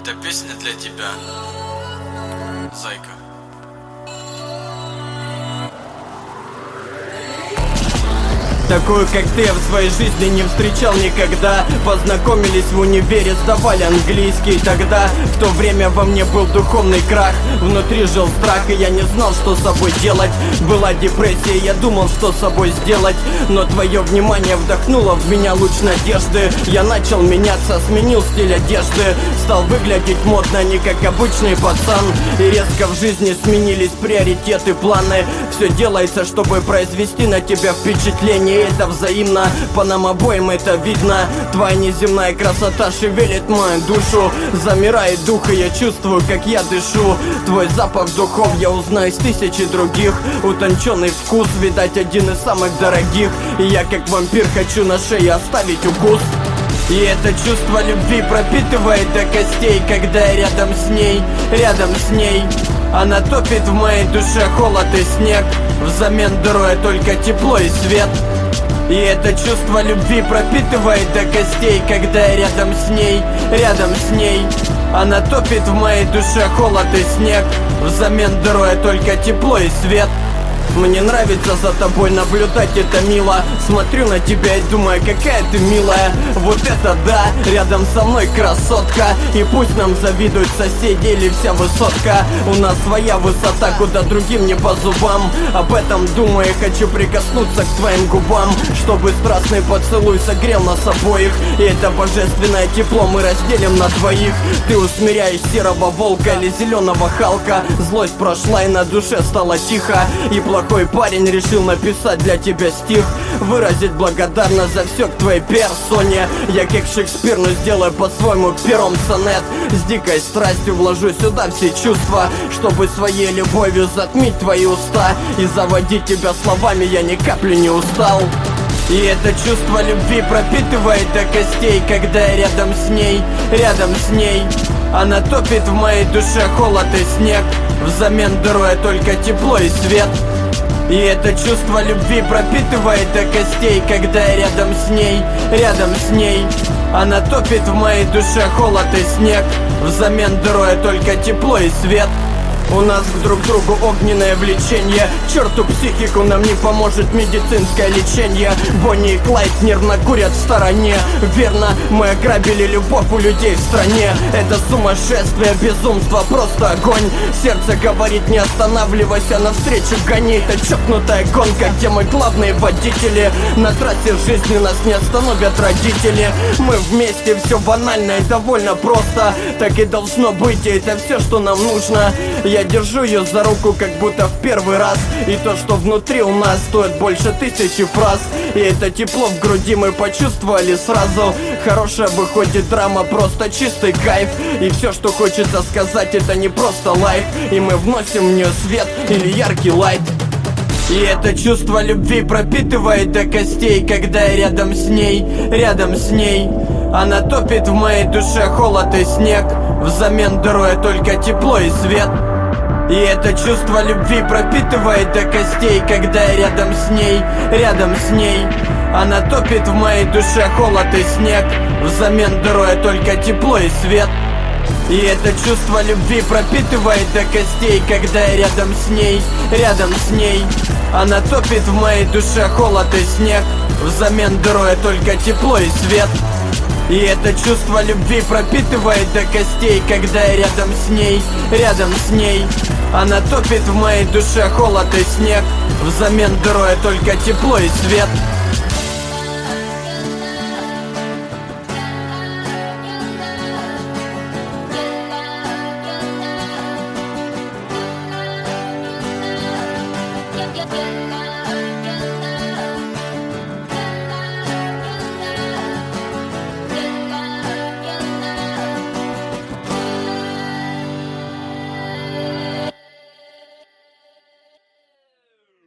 Эта песня для тебя, зайка. Такую, как ты, я в своей жизни не встречал никогда. Познакомились в универе, сдавали английский. Тогда, в то время во мне был духовный крах. Внутри жил страх, и я не знал, что с собой делать. Была депрессия, я думал, что с собой сделать. Но твое внимание вдохнуло в меня луч надежды. Я начал меняться, сменил стиль одежды. Стал выглядеть модно, не как обычный пацан. И резко в жизни сменились приоритеты, планы. Все делается, чтобы произвести на тебя впечатление. Это взаимно, по нам обоим это видно. Твоя неземная красота шевелит мою душу. Замирает дух, и я чувствую, как я дышу. Твой запах духов я узнаю из тысячи других. Утонченный вкус, видать, один из самых дорогих. И я, как вампир, хочу на шее оставить укус. И это чувство любви пропитывает до костей, когда я рядом с ней, рядом с ней. Она топит в моей душе холод и снег, взамен даруя только тепло и свет. И это чувство любви пропитывает до костей, когда я рядом с ней, рядом с ней. Она топит в моей душе холод и снег, взамен даруя только тепло и свет. Мне нравится за тобой наблюдать, это мило. Смотрю на тебя и думаю, какая ты милая. Вот это да, рядом со мной красотка. И пусть нам завидуют соседи или вся высотка. У нас своя высота, куда другим не по зубам. Об этом думаю, хочу прикоснуться к твоим губам, чтобы страстный поцелуй согрел нас обоих. И это божественное тепло мы разделим на двоих. Ты усмиряешь серого волка или зеленого Халка. Злость прошла и на душе стало тихо. И плохой парень решил написать для тебя стих, выразить благодарность за все к твоей персоне. Я как Шекспир, но сделаю по-своему пером сонет. С дикой страстью вложу сюда все чувства, чтобы своей любовью затмить твои уста. И заводить тебя словами я ни капли не устал. И это чувство любви пропитывает до костей, когда я рядом с ней, рядом с ней. Она топит в моей душе холод и снег, взамен даруя только тепло и свет. И это чувство любви пропитывает до костей, когда я рядом с ней, рядом с ней. Она топит в моей душе холод и снег, взамен даруя только тепло и свет. У нас к друг другу огненное влечение. Черту психику нам не поможет медицинское лечение. Бонни и Клайд нервно курят в стороне. Верно, мы ограбили любовь у людей в стране. Это сумасшествие, безумство, просто огонь. Сердце говорит, не останавливайся, навстречу гони. Это чокнутая гонка, где мы главные водители. На трассе жизни нас не остановят родители. Мы вместе, все банально и довольно просто. Так и должно быть, и это все, что нам нужно. Я держу ее за руку, как будто в первый раз. И то, что внутри у нас, стоит больше 1000 фраз. И это тепло в груди мы почувствовали сразу. Хорошая выходит драма, просто чистый кайф. И все, что хочется сказать, это не просто лайф. И мы вносим в нее свет или яркий лайт. И это чувство любви пропитывает до костей, когда я рядом с ней, рядом с ней. Она топит в моей душе холод и снег, взамен даруя только тепло и свет. И это чувство любви пропитывает до костей, когда я рядом с ней, рядом с ней. Она топит в моей душе холод и снег, взамен даруя только тепло и свет. И это чувство любви пропитывает до костей, когда я рядом с ней, рядом с ней. Она топит в моей душе холод и снег, взамен даруя только тепло и свет. И это чувство любви пропитывает до костей, когда я рядом с ней, рядом с ней. Она топит в моей душе холод и снег, взамен даруя только тепло и свет.